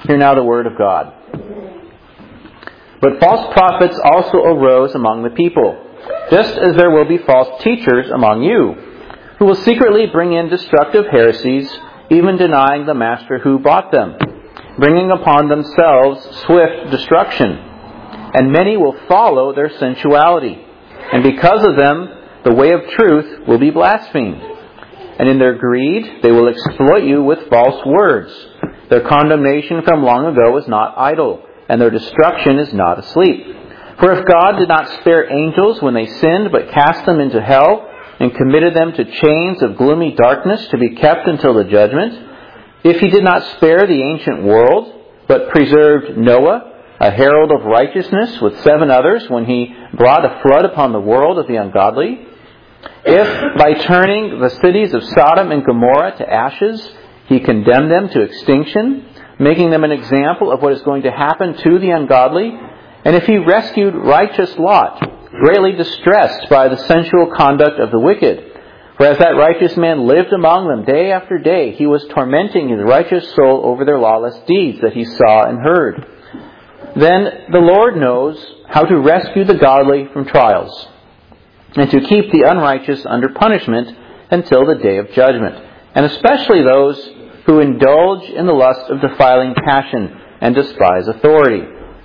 Hear now the word of God. But false prophets also arose among the people, just as there will be false teachers among you, who will secretly bring in destructive heresies, even denying the master who bought them, bringing upon themselves swift destruction. And many will follow their sensuality, and because of them the way of truth will be blasphemed. And in their greed they will exploit you with false words. Their condemnation from long ago is not idle, and their destruction is not asleep. For if God did not spare angels when they sinned, but cast them into hell, and committed them to chains of gloomy darkness to be kept until the judgment, if He did not spare the ancient world, but preserved Noah, a herald of righteousness, with 7 others, when He brought a flood upon the world of the ungodly, if by turning the cities of Sodom and Gomorrah to ashes, He condemned them to extinction, making them an example of what is going to happen to the ungodly, and if He rescued righteous Lot, greatly distressed by the sensual conduct of the wicked, for as that righteous man lived among them day after day, he was tormenting his righteous soul over their lawless deeds that he saw and heard. Then the Lord knows how to rescue the godly from trials, and to keep the unrighteous under punishment until the day of judgment, and especially those who indulge in the lust of defiling passion and despise authority.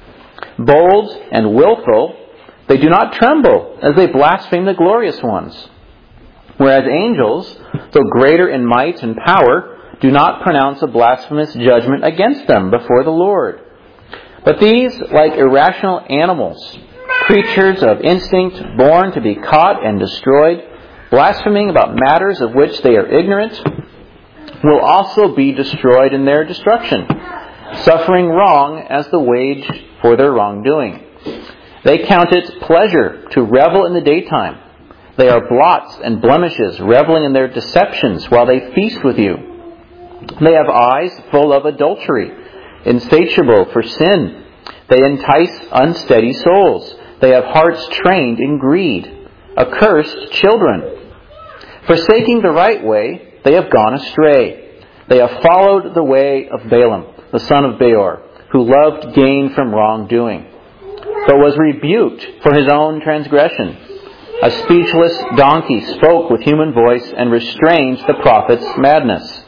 Bold and willful, they do not tremble as they blaspheme the glorious ones. Whereas angels, though greater in might and power, do not pronounce a blasphemous judgment against them before the Lord. But these, like irrational animals, creatures of instinct, born to be caught and destroyed, blaspheming about matters of which they are ignorant, will also be destroyed in their destruction, suffering wrong as the wage for their wrongdoing. They count it pleasure to revel in the daytime. They are blots and blemishes, reveling in their deceptions while they feast with you. They have eyes full of adultery, insatiable for sin. They entice unsteady souls. They have hearts trained in greed, accursed children. Forsaking the right way, they have gone astray. They have followed the way of Balaam, the son of Beor, who loved gain from wrongdoing, but was rebuked for his own transgression. A speechless donkey spoke with human voice and restrained the prophet's madness.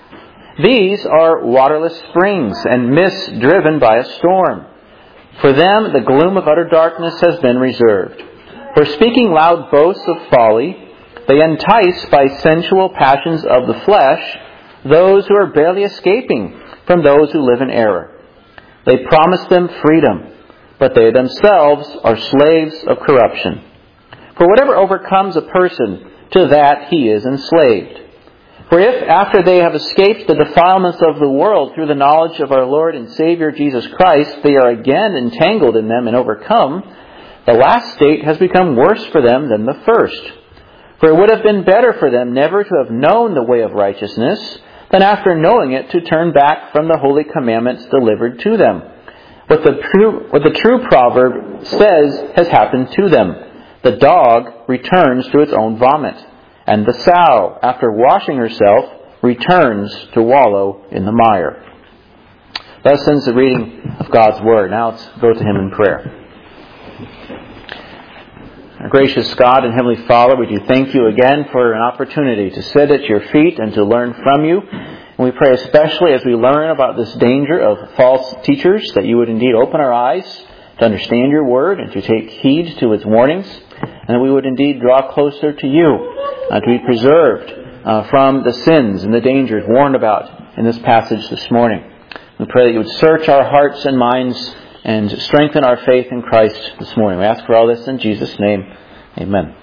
These are waterless springs and mists driven by a storm. For them the gloom of utter darkness has been reserved. For speaking loud boasts of folly, they entice by sensual passions of the flesh those who are barely escaping from those who live in error. They promise them freedom, but they themselves are slaves of corruption. For whatever overcomes a person, to that he is enslaved. For if, after they have escaped the defilements of the world through the knowledge of our Lord and Savior Jesus Christ, they are again entangled in them and overcome, the last state has become worse for them than the first. For it would have been better for them never to have known the way of righteousness, than after knowing it to turn back from the holy commandments delivered to them. What the true proverb says has happened to them. The dog returns to its own vomit, and the sow, after washing herself, returns to wallow in the mire. Thus ends the reading of God's Word. Now let's go to Him in prayer. Our gracious God and Heavenly Father, we do thank You again for an opportunity to sit at Your feet and to learn from You. And we pray especially as we learn about this danger of false teachers, that You would indeed open our eyes to understand Your Word and to take heed to its warnings, and that we would indeed draw closer to You, to be preserved from the sins and the dangers warned about in this passage this morning. We pray that You would search our hearts and minds and strengthen our faith in Christ this morning. We ask for all this in Jesus' name. Amen.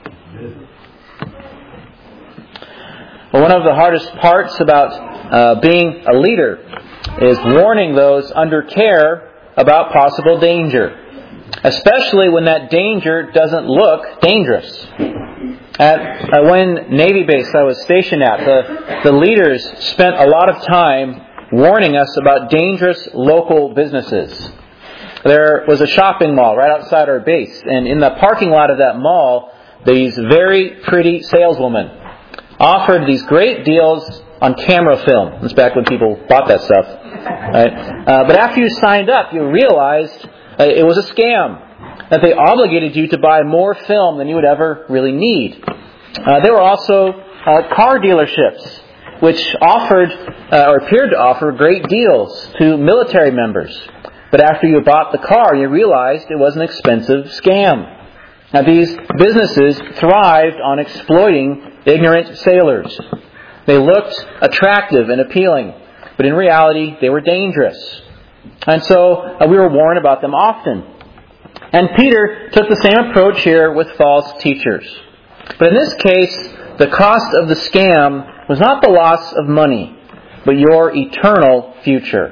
Well, one of the hardest parts about being a leader is warning those under care about possible danger, especially when that danger doesn't look dangerous. At one Navy base I was stationed at, the leaders spent a lot of time warning us about dangerous local businesses. There was a shopping mall right outside our base, and in the parking lot of that mall, these very pretty saleswomen offered these great deals on camera film. That's back when people bought that stuff. Right? But after you signed up, you realized it was a scam, that they obligated you to buy more film than you would ever really need. There were also car dealerships, which offered, or appeared to offer, great deals to military members. But after you bought the car, you realized it was an expensive scam. Now, these businesses thrived on exploiting ignorant sailors. They looked attractive and appealing, but in reality, they were dangerous. And so we were warned about them often. And Peter took the same approach here with false teachers. But in this case, the cost of the scam was not the loss of money, but your eternal future.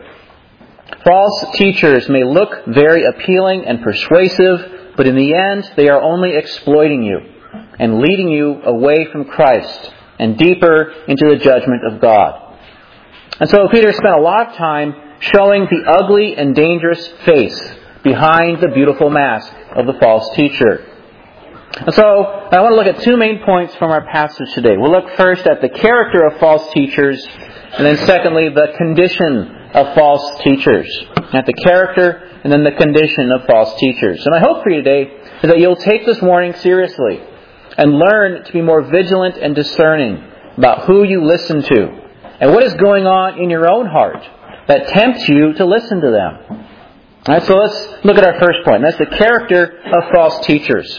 False teachers may look very appealing and persuasive, but in the end, they are only exploiting you and leading you away from Christ and deeper into the judgment of God. And so Peter spent a lot of time showing the ugly and dangerous face behind the beautiful mask of the false teacher. And so I want to look at two main points from our passage today. We'll look first at the character of false teachers, and then secondly, the condition of false teachers. At the character and then the condition of false teachers. And my hope for you today is that you'll take this warning seriously and learn to be more vigilant and discerning about who you listen to and what is going on in your own heart that tempts you to listen to them. All right, so let's look at our first point. And that's the character of false teachers.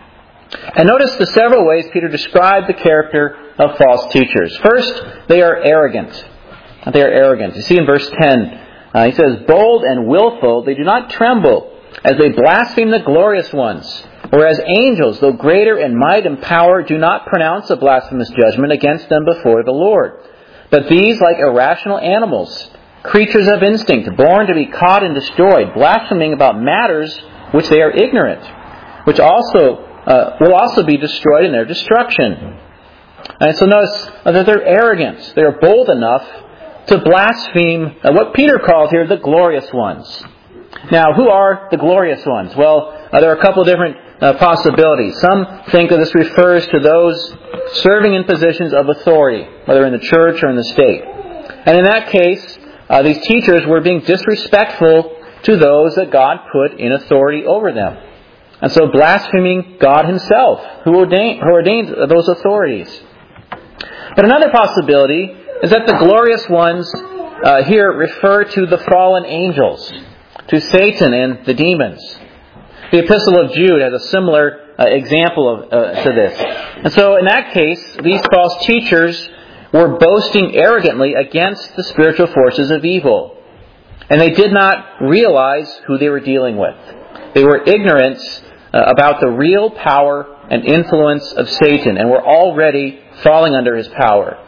And notice the several ways Peter described the character of false teachers. First, they are arrogant. They are arrogant. You see in verse 10, he says, "Bold and willful, they do not tremble as they blaspheme the glorious ones. Whereas angels, though greater in might and power, do not pronounce a blasphemous judgment against them before the Lord. But these, like irrational animals, creatures of instinct, born to be caught and destroyed, blaspheming about matters which they are ignorant, which also will also be destroyed in their destruction." And so notice that they're arrogant. They are bold enough to blaspheme what Peter calls here the glorious ones. Now, who are the glorious ones? Well, there are a couple of different possibilities. Some think that this refers to those serving in positions of authority, whether in the church or in the state. And in that case, these teachers were being disrespectful to those that God put in authority over them. And so blaspheming God Himself, who ordained those authorities. But another possibility is that the glorious ones here refer to the fallen angels, to Satan and the demons. The Epistle of Jude has a similar example to this. And so in that case, these false teachers were boasting arrogantly against the spiritual forces of evil. And they did not realize who they were dealing with. They were ignorant about the real power and influence of Satan and were already falling under his power.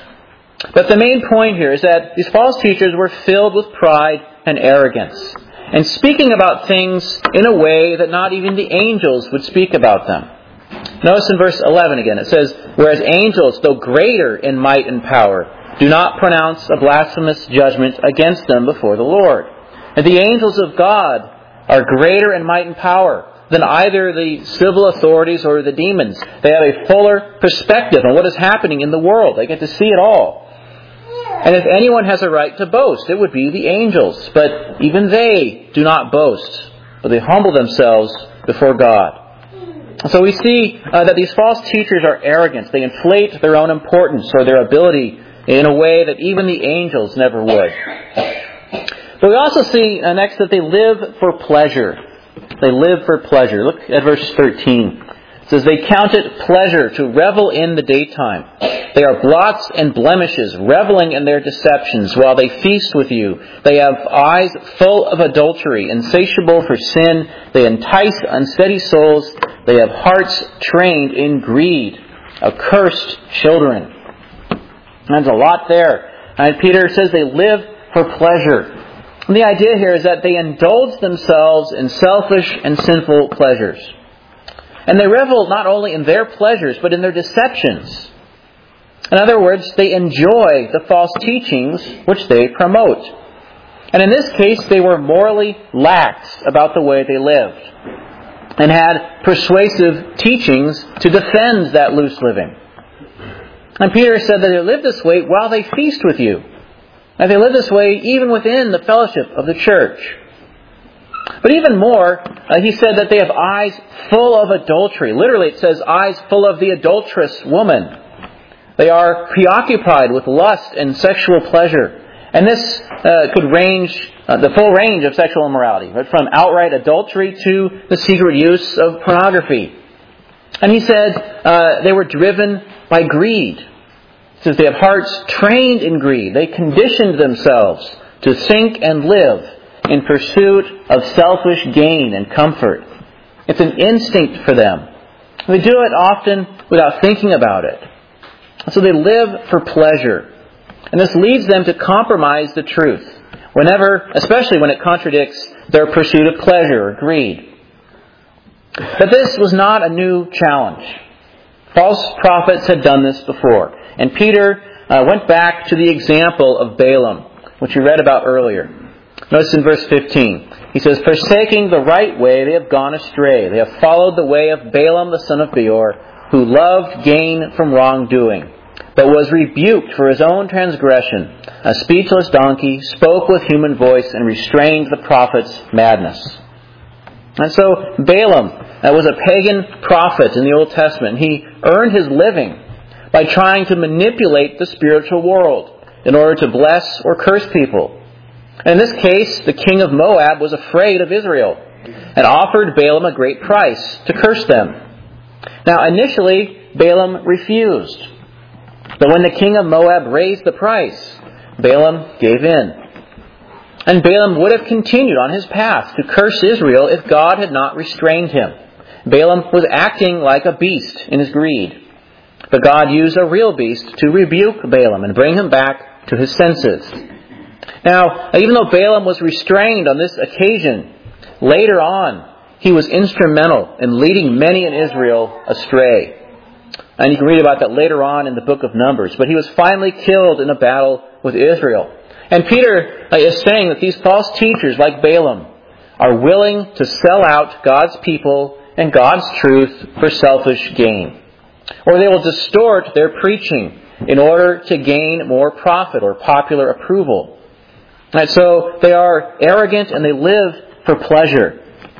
But the main point here is that these false teachers were filled with pride and arrogance, and speaking about things in a way that not even the angels would speak about them. Notice in verse 11 again, it says, "Whereas angels, though greater in might and power, do not pronounce a blasphemous judgment against them before the Lord." And the angels of God are greater in might and power than either the civil authorities or the demons. They have a fuller perspective on what is happening in the world. They get to see it all. And if anyone has a right to boast, it would be the angels. But even they do not boast, but they humble themselves before God. So we see that these false teachers are arrogant. They inflate their own importance or their ability in a way that even the angels never would. But we also see next that they live for pleasure. They live for pleasure. Look at verse 13. It says, "They count it pleasure to revel in the daytime. They are blots and blemishes, reveling in their deceptions while they feast with you. They have eyes full of adultery, insatiable for sin. They entice unsteady souls. They have hearts trained in greed, accursed children." There's a lot there. And Peter says they live for pleasure. And the idea here is that they indulge themselves in selfish and sinful pleasures. And they revel not only in their pleasures, but in their deceptions. In other words, they enjoy the false teachings which they promote. And in this case, they were morally lax about the way they lived, and had persuasive teachings to defend that loose living. And Peter said that they live this way while they feast with you. And they live this way even within the fellowship of the church. But even more, he said that they have eyes full of adultery. Literally, it says eyes full of the adulterous woman. They are preoccupied with lust and sexual pleasure. And this could range, the full range of sexual immorality, right? From outright adultery to the secret use of pornography. And he said they were driven by greed. He says they have hearts trained in greed. They conditioned themselves to think and live in pursuit of selfish gain and comfort. It's an instinct for them. They do it often without thinking about it. So they live for pleasure. And this leads them to compromise the truth, especially when it contradicts their pursuit of pleasure or greed. But this was not a new challenge. False prophets had done this before. And Peter went back to the example of Balaam, which we read about earlier. Notice in verse 15, he says, "Forsaking the right way, they have gone astray. They have followed the way of Balaam the son of Beor, who loved gain from wrongdoing, but was rebuked for his own transgression. A speechless donkey spoke with human voice and restrained the prophet's madness." And so Balaam was a pagan prophet in the Old Testament. He earned his living by trying to manipulate the spiritual world in order to bless or curse people. In this case, the king of Moab was afraid of Israel and offered Balaam a great price to curse them. Now, initially, Balaam refused. But when the king of Moab raised the price, Balaam gave in. And Balaam would have continued on his path to curse Israel if God had not restrained him. Balaam was acting like a beast in his greed. But God used a real beast to rebuke Balaam and bring him back to his senses. Now, even though Balaam was restrained on this occasion, later on, he was instrumental in leading many in Israel astray. And you can read about that later on in the book of Numbers. But he was finally killed in a battle with Israel. And Peter is saying that these false teachers like Balaam are willing to sell out God's people and God's truth for selfish gain. Or they will distort their preaching in order to gain more profit or popular approval. And so they are arrogant and they live for pleasure.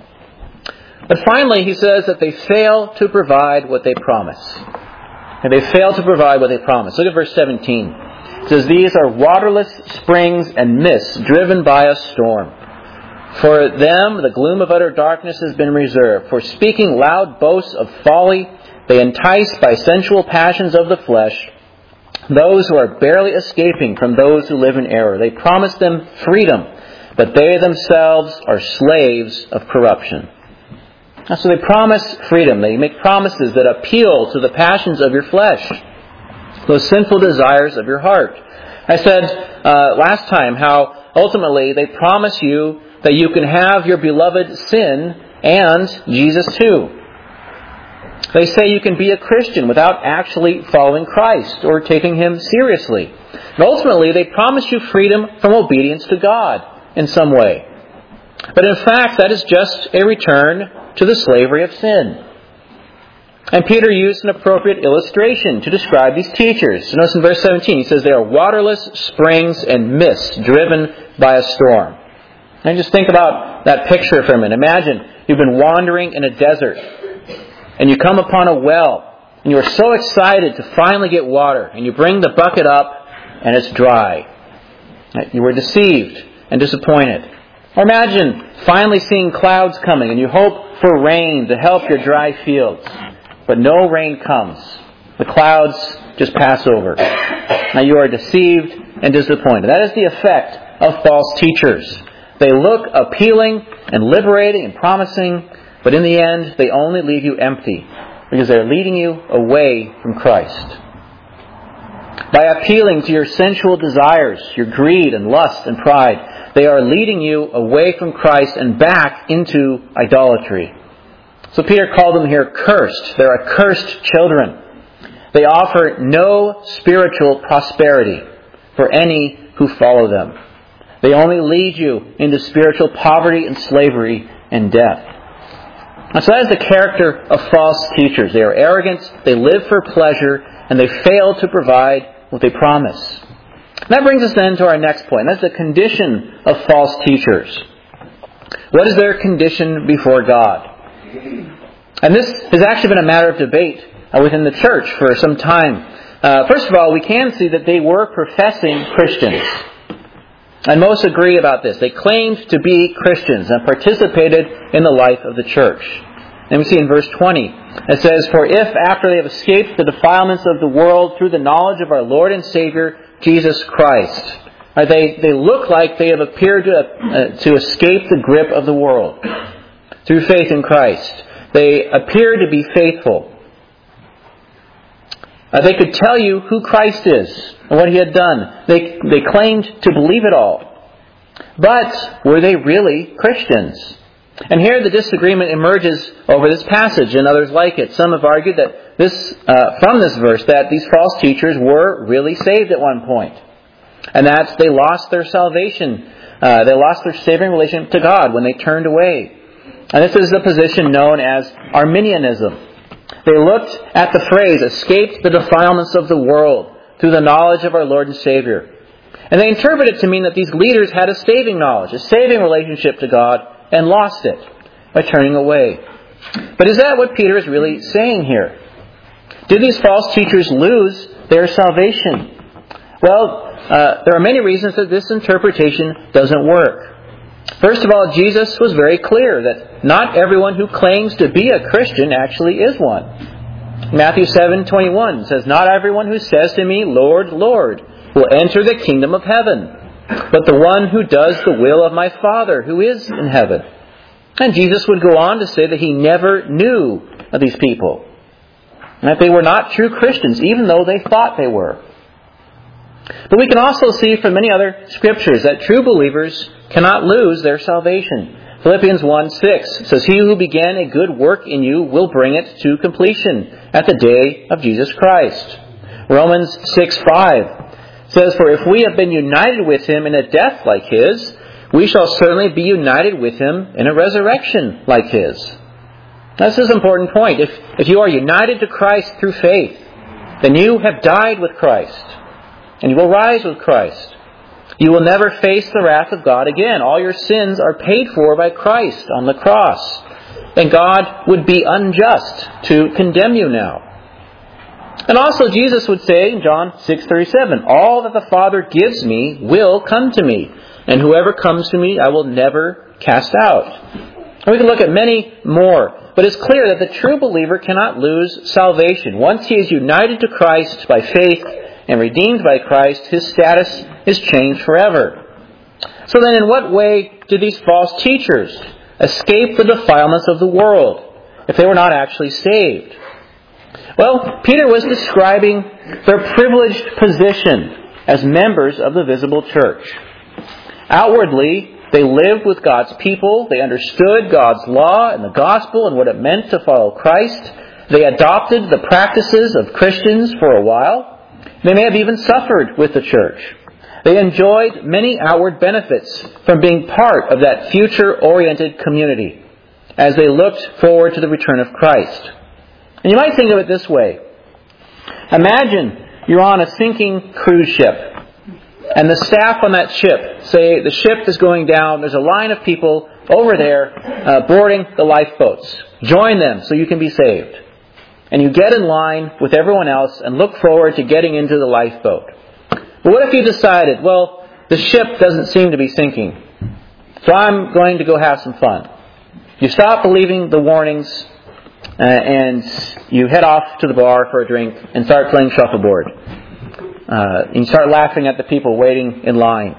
But finally, he says that they fail to provide what they promise. And they fail to provide what they promise. Look at verse 17. It says, "These are waterless springs and mists driven by a storm. For them, the gloom of utter darkness has been reserved. For speaking loud boasts of folly, they entice by sensual passions of the flesh those who are barely escaping from those who live in error. They promise them freedom, but they themselves are slaves of corruption." So they promise freedom. They make promises that appeal to the passions of your flesh, those sinful desires of your heart. I said last time how ultimately they promise you that you can have your beloved sin and Jesus too. They say you can be a Christian without actually following Christ or taking Him seriously. And ultimately, they promise you freedom from obedience to God in some way. But in fact, that is just a return to the slavery of sin. And Peter used an appropriate illustration to describe these teachers. So notice in verse 17, he says they are waterless springs and mists driven by a storm. And just think about that picture for a minute. Imagine you've been wandering in a desert and you come upon a well and you are so excited to finally get water and you bring the bucket up and it's dry. You were deceived and disappointed. Or imagine finally seeing clouds coming and you hope for rain to help your dry fields. But no rain comes. The clouds just pass over. Now you are deceived and disappointed. That is the effect of false teachers. They look appealing and liberating and promising, but in the end they only leave you empty because they're leading you away from Christ. By appealing to your sensual desires, your greed and lust and pride, they are leading you away from Christ and back into idolatry. So Peter called them here cursed. They're accursed children. They offer no spiritual prosperity for any who follow them. They only lead you into spiritual poverty and slavery and death. And so that is the character of false teachers. They are arrogant, they live for pleasure, and they fail to provide what they promise. And that brings us then to our next point. That's the condition of false teachers. What is their condition before God? And this has actually been a matter of debate within the church for some time. First of all, we can see that they were professing Christians. And most agree about this. They claimed to be Christians and participated in the life of the church. And we see in verse 20, it says, "For if after they have escaped the defilements of the world through the knowledge of our Lord and Savior, Jesus Christ." They look like they have appeared to escape the grip of the world through faith in Christ. They appear to be faithful. They could tell you who Christ is and what He had done. They claimed to believe it all. But were they really Christians? And here the disagreement emerges over this passage and others like it. Some have argued that from this verse that these false teachers were really saved at one point. And that they lost their salvation. They lost their saving relationship to God when they turned away. And this is the position known as Arminianism. They looked at the phrase, "escaped the defilements of the world through the knowledge of our Lord and Savior." And they interpreted it to mean that these leaders had a saving knowledge, a saving relationship to God, and lost it by turning away. But is that what Peter is really saying here? Did these false teachers lose their salvation? Well, there are many reasons that this interpretation doesn't work. First of all, Jesus was very clear that not everyone who claims to be a Christian actually is one. Matthew 7:21 says, "Not everyone who says to me, 'Lord, Lord,' will enter the kingdom of heaven, but the one who does the will of my Father who is in heaven." And Jesus would go on to say that He never knew of these people, and that they were not true Christians, even though they thought they were. But we can also see from many other scriptures that true believers cannot lose their salvation. Philippians 1:6 says, "He who began a good work in you will bring it to completion at the day of Jesus Christ." Romans 6:5 says, "For if we have been united with Him in a death like His, we shall certainly be united with Him in a resurrection like His." This is an important point. If you are united to Christ through faith, then you have died with Christ, and you will rise with Christ. You will never face the wrath of God again. All your sins are paid for by Christ on the cross. And God would be unjust to condemn you now. And also Jesus would say in John 6:37, "All that the Father gives me will come to me, and whoever comes to me I will never cast out." And we can look at many more. But it's clear that the true believer cannot lose salvation. Once he is united to Christ by faith and redeemed by Christ, his status is changed forever. So then in what way did these false teachers escape the defilements of the world if they were not actually saved? Well, Peter was describing their privileged position as members of the visible church. Outwardly, they lived with God's people. They understood God's law and the gospel and what it meant to follow Christ. They adopted the practices of Christians for a while. They may have even suffered with the church. They enjoyed many outward benefits from being part of that future-oriented community as they looked forward to the return of Christ. And you might think of it this way. Imagine you're on a sinking cruise ship, and the staff on that ship say the ship is going down, there's a line of people over there boarding the lifeboats. Join them so you can be saved. And you get in line with everyone else and look forward to getting into the lifeboat. But what if you decided, well, the ship doesn't seem to be sinking, so I'm going to go have some fun. You stop believing the warnings and you head off to the bar for a drink and start playing shuffleboard. And you start laughing at the people waiting in line.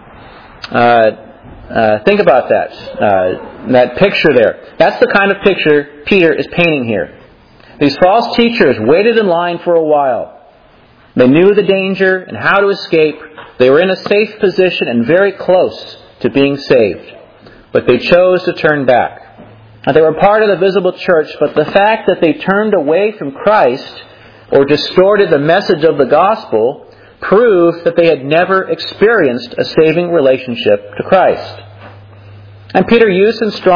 Think about that picture there. That's the kind of picture Peter is painting here. These false teachers waited in line for a while. They knew the danger and how to escape. They were in a safe position and very close to being saved. But they chose to turn back. Now, they were part of the visible church, but the fact that they turned away from Christ or distorted the message of the gospel proved that they had never experienced a saving relationship to Christ. And Peter used some strong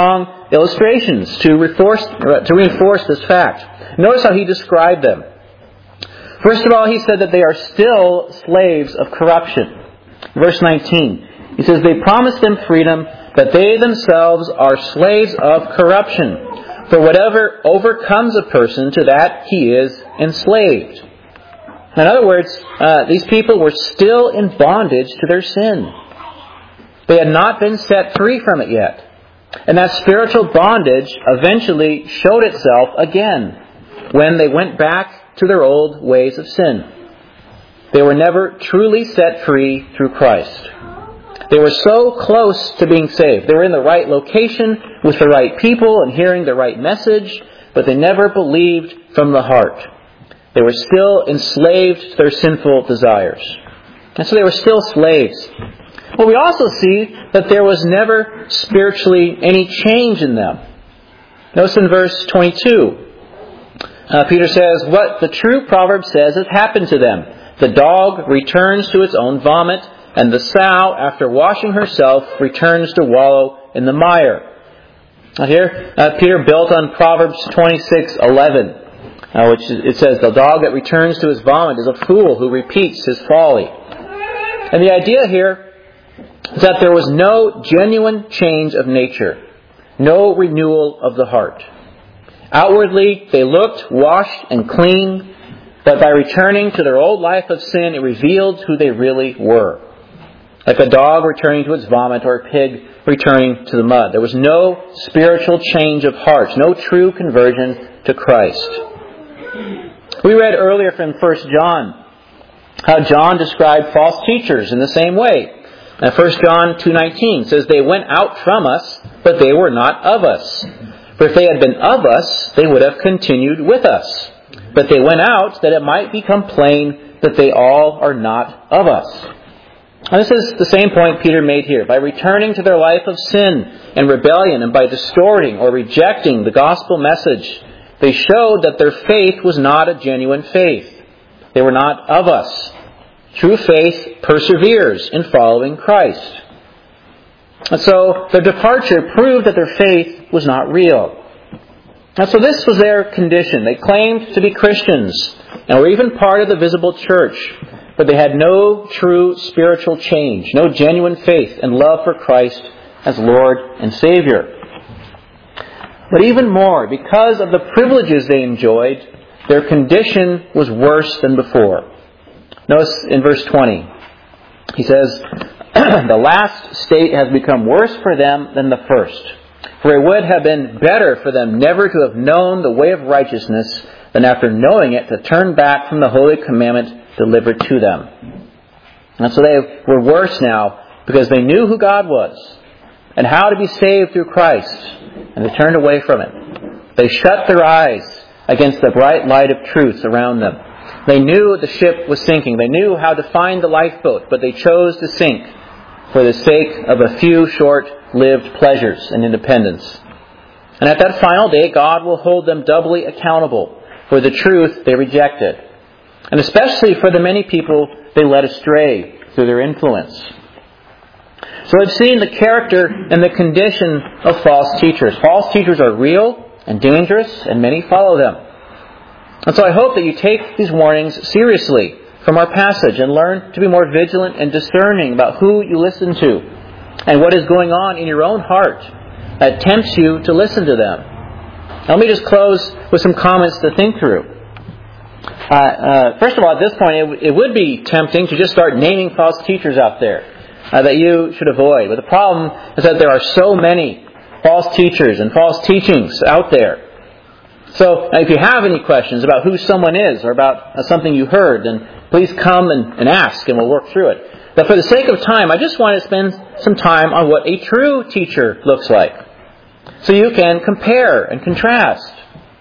illustrations to reinforce this fact. Notice how he described them. First of all, he said that they are still slaves of corruption. Verse 19, he says, they promised them freedom, but they themselves are slaves of corruption. For whatever overcomes a person, to that he is enslaved. In other words, these people were still in bondage to their sin. They had not been set free from it yet. And that spiritual bondage eventually showed itself again when they went back to their old ways of sin. They were never truly set free through Christ. They were so close to being saved. They were in the right location with the right people and hearing the right message, but they never believed from the heart. They were still enslaved to their sinful desires. And so they were still slaves. Well, we also see that there was never spiritually any change in them. Notice in verse 22, Peter says, what the true proverb says has happened to them. The dog returns to its own vomit, and the sow, after washing herself, returns to wallow in the mire. Now here, Peter built on Proverbs 26:11, which it says, the dog that returns to his vomit is a fool who repeats his folly. And the idea here is that there was no genuine change of nature, no renewal of the heart. Outwardly, they looked washed and clean, but by returning to their old life of sin, it revealed who they really were. Like a dog returning to its vomit or a pig returning to the mud. There was no spiritual change of heart, no true conversion to Christ. We read earlier from 1 John how John described false teachers in the same way. 1 John 2:19 says, they went out from us, but they were not of us. For if they had been of us, they would have continued with us. But they went out that it might become plain that they all are not of us. And this is the same point Peter made here. By returning to their life of sin and rebellion, and by distorting or rejecting the gospel message, they showed that their faith was not a genuine faith. They were not of us. True faith perseveres in following Christ. And so their departure proved that their faith was not real. And so this was their condition. They claimed to be Christians and were even part of the visible church, but they had no true spiritual change, no genuine faith and love for Christ as Lord and Savior. But even more, because of the privileges they enjoyed, their condition was worse than before. Notice in verse 20, he says, the last state has become worse for them than the first. For it would have been better for them never to have known the way of righteousness than after knowing it to turn back from the holy commandment delivered to them. And so they were worse now because they knew who God was and how to be saved through Christ, and they turned away from it. They shut their eyes against the bright light of truth around them. They knew the ship was sinking. They knew how to find the lifeboat, but they chose to sink for the sake of a few short-lived pleasures and independence. And at that final day, God will hold them doubly accountable for the truth they rejected, and especially for the many people they led astray through their influence. So we've seen the character and the condition of false teachers. False teachers are real and dangerous, and many follow them. And so I hope that you take these warnings seriously from our passage and learn to be more vigilant and discerning about who you listen to and what is going on in your own heart that tempts you to listen to them. Now, let me just close with some comments to think through. First of all, at this point, it would be tempting to just start naming false teachers out there that you should avoid. But the problem is that there are so many false teachers and false teachings out there. So if you have any questions about who someone is or about something you heard, then please come and ask, and we'll work through it. But for the sake of time, I just want to spend some time on what a true teacher looks like, so you can compare and contrast.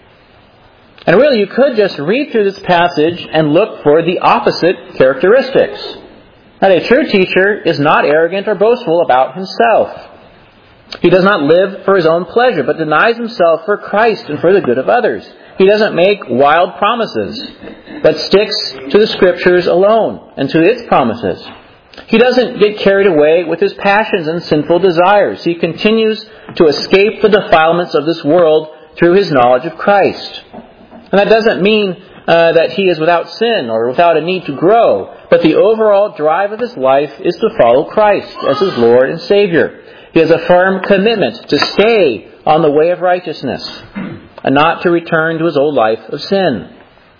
And really, you could just read through this passage and look for the opposite characteristics. That a true teacher is not arrogant or boastful about himself. He does not live for his own pleasure, but denies himself for Christ and for the good of others. He doesn't make wild promises, but sticks to the Scriptures alone and to its promises. He doesn't get carried away with his passions and sinful desires. He continues to escape the defilements of this world through his knowledge of Christ. And that doesn't mean that he is without sin or without a need to grow, but the overall drive of his life is to follow Christ as his Lord and Savior. He has a firm commitment to stay on the way of righteousness and not to return to his old life of sin.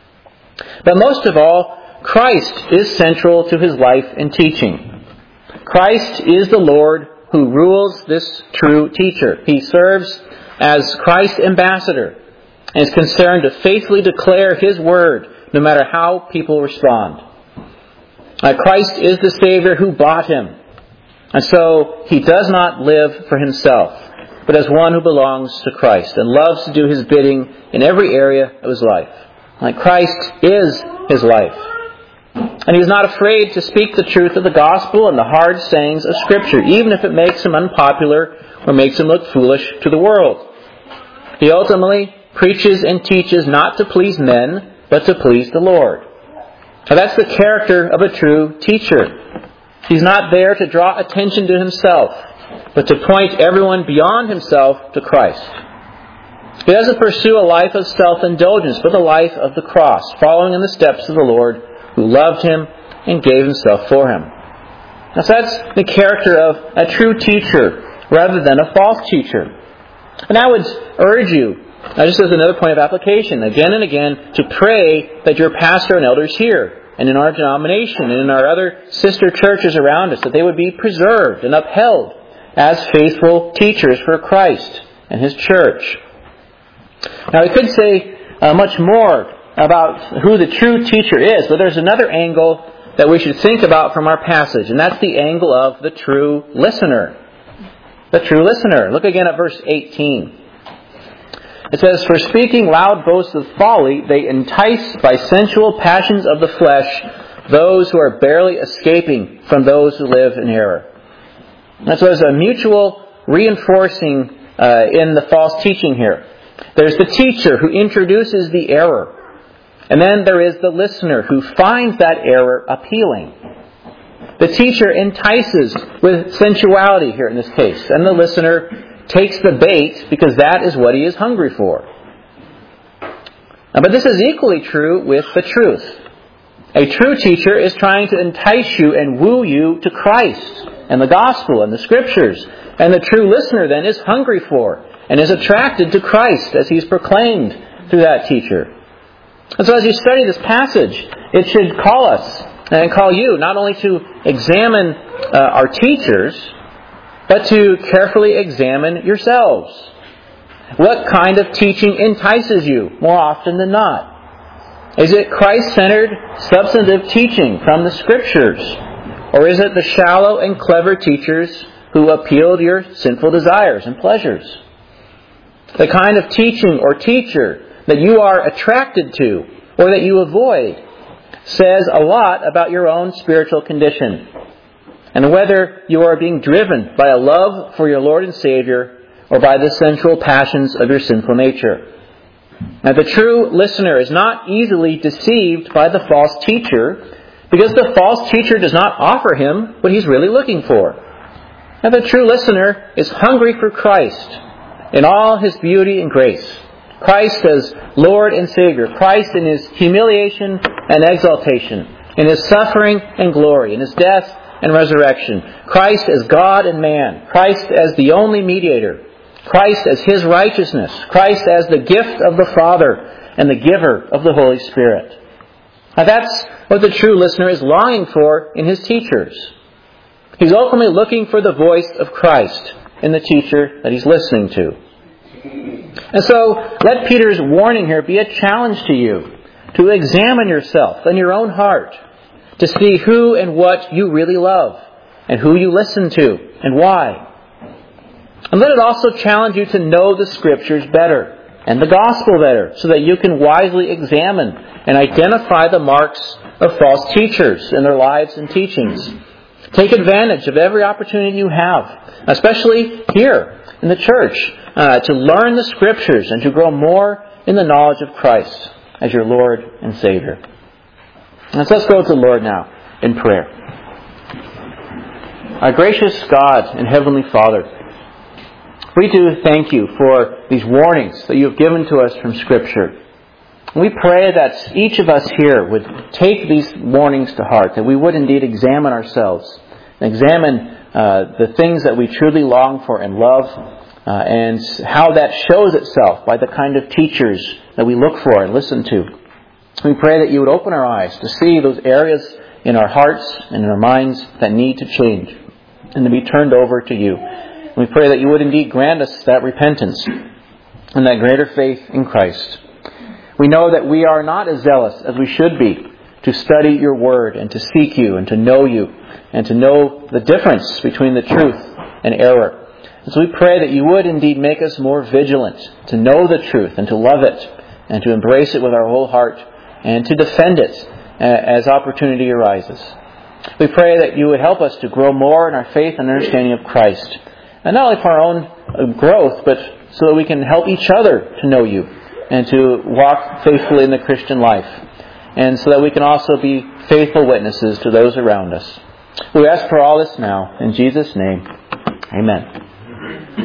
But most of all, Christ is central to his life and teaching. Christ is the Lord who rules this true teacher. He serves as Christ's ambassador and is concerned to faithfully declare his word no matter how people respond. Christ is the Savior who bought him. And so he does not live for himself, but as one who belongs to Christ and loves to do his bidding in every area of his life. Christ is his life. And he is not afraid to speak the truth of the gospel and the hard sayings of Scripture, even if it makes him unpopular or makes him look foolish to the world. He ultimately preaches and teaches not to please men, but to please the Lord. Now, that's the character of a true teacher. He's not there to draw attention to himself, but to point everyone beyond himself to Christ. He doesn't pursue a life of self-indulgence, but the life of the cross, following in the steps of the Lord who loved him and gave himself for him. Now, so that's the character of a true teacher rather than a false teacher. And I would urge you, just as another point of application, again and again, to pray that your pastor and elders here and in our denomination and in our other sister churches around us, that they would be preserved and upheld as faithful teachers for Christ and His church. Now, we could say much more about who the true teacher is, but there's another angle that we should think about from our passage, and that's the angle of the true listener. The true listener. Look again at verse 18. It says, "For speaking loud boasts of folly, they entice by sensual passions of the flesh those who are barely escaping from those who live in error." And so there's a mutual reinforcing in the false teaching here. There's the teacher who introduces the error. And then there is the listener who finds that error appealing. The teacher entices with sensuality here in this case, and the listener takes the bait because that is what he is hungry for. But this is equally true with the truth. A true teacher is trying to entice you and woo you to Christ and the gospel and the Scriptures. And the true listener then is hungry for and is attracted to Christ as He's proclaimed through that teacher. And so as you study this passage, it should call us and call you not only to examine our teachers, but to carefully examine yourselves. What kind of teaching entices you more often than not? Is it Christ-centered, substantive teaching from the Scriptures? Or is it the shallow and clever teachers who appeal to your sinful desires and pleasures? The kind of teaching or teacher that you are attracted to or that you avoid says a lot about your own spiritual condition and whether you are being driven by a love for your Lord and Savior or by the sensual passions of your sinful nature. Now, the true listener is not easily deceived by the false teacher because the false teacher does not offer him what he's really looking for. Now, the true listener is hungry for Christ in all His beauty and grace. Christ as Lord and Savior. Christ in His humiliation and exaltation. In His suffering and glory. In His death and resurrection. Christ as God and man. Christ as the only mediator. Christ as His righteousness. Christ as the gift of the Father and the giver of the Holy Spirit. Now that's what the true listener is longing for in his teachers. He's ultimately looking for the voice of Christ in the teacher that he's listening to. And so, let Peter's warning here be a challenge to you to examine yourself and your own heart to see who and what you really love and who you listen to and why. And let it also challenge you to know the Scriptures better and the Gospel better so that you can wisely examine and identify the marks of false teachers in their lives and teachings. Take advantage of every opportunity you have, especially here in the church, to learn the Scriptures and to grow more in the knowledge of Christ as your Lord and Savior. And so let's go to the Lord now in prayer. Our gracious God and Heavenly Father, we do thank you for these warnings that you have given to us from Scripture. We pray that each of us here would take these warnings to heart, that we would indeed examine ourselves, examine the things that we truly long for and love, and how that shows itself by the kind of teachers that we look for and listen to. We pray that you would open our eyes to see those areas in our hearts and in our minds that need to change and to be turned over to you. And we pray that you would indeed grant us that repentance and that greater faith in Christ. We know that we are not as zealous as we should be to study your word and to seek you and to know you and to know the difference between the truth and error. And so we pray that you would indeed make us more vigilant to know the truth and to love it and to embrace it with our whole heart and to defend it as opportunity arises. We pray that you would help us to grow more in our faith and understanding of Christ. And not only for our own growth, but so that we can help each other to know you and to walk faithfully in the Christian life. And so that we can also be faithful witnesses to those around us. We ask for all this now. In Jesus' name, amen.